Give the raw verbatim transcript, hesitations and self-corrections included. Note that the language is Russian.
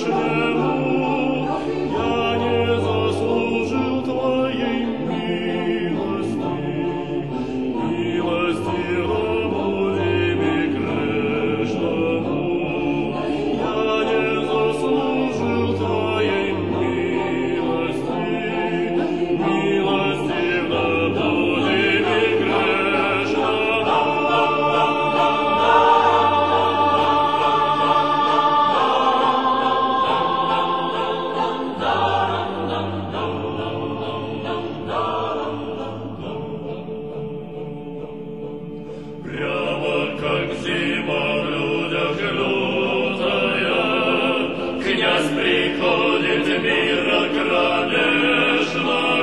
грешному, я не заслужил Твоей милости, милости рабу Тебе грешному. Я не заслужил Твоей милости, милости рабу Тебе грешному. Прямо как зима в людях лютая, князь приходит мира кромешного.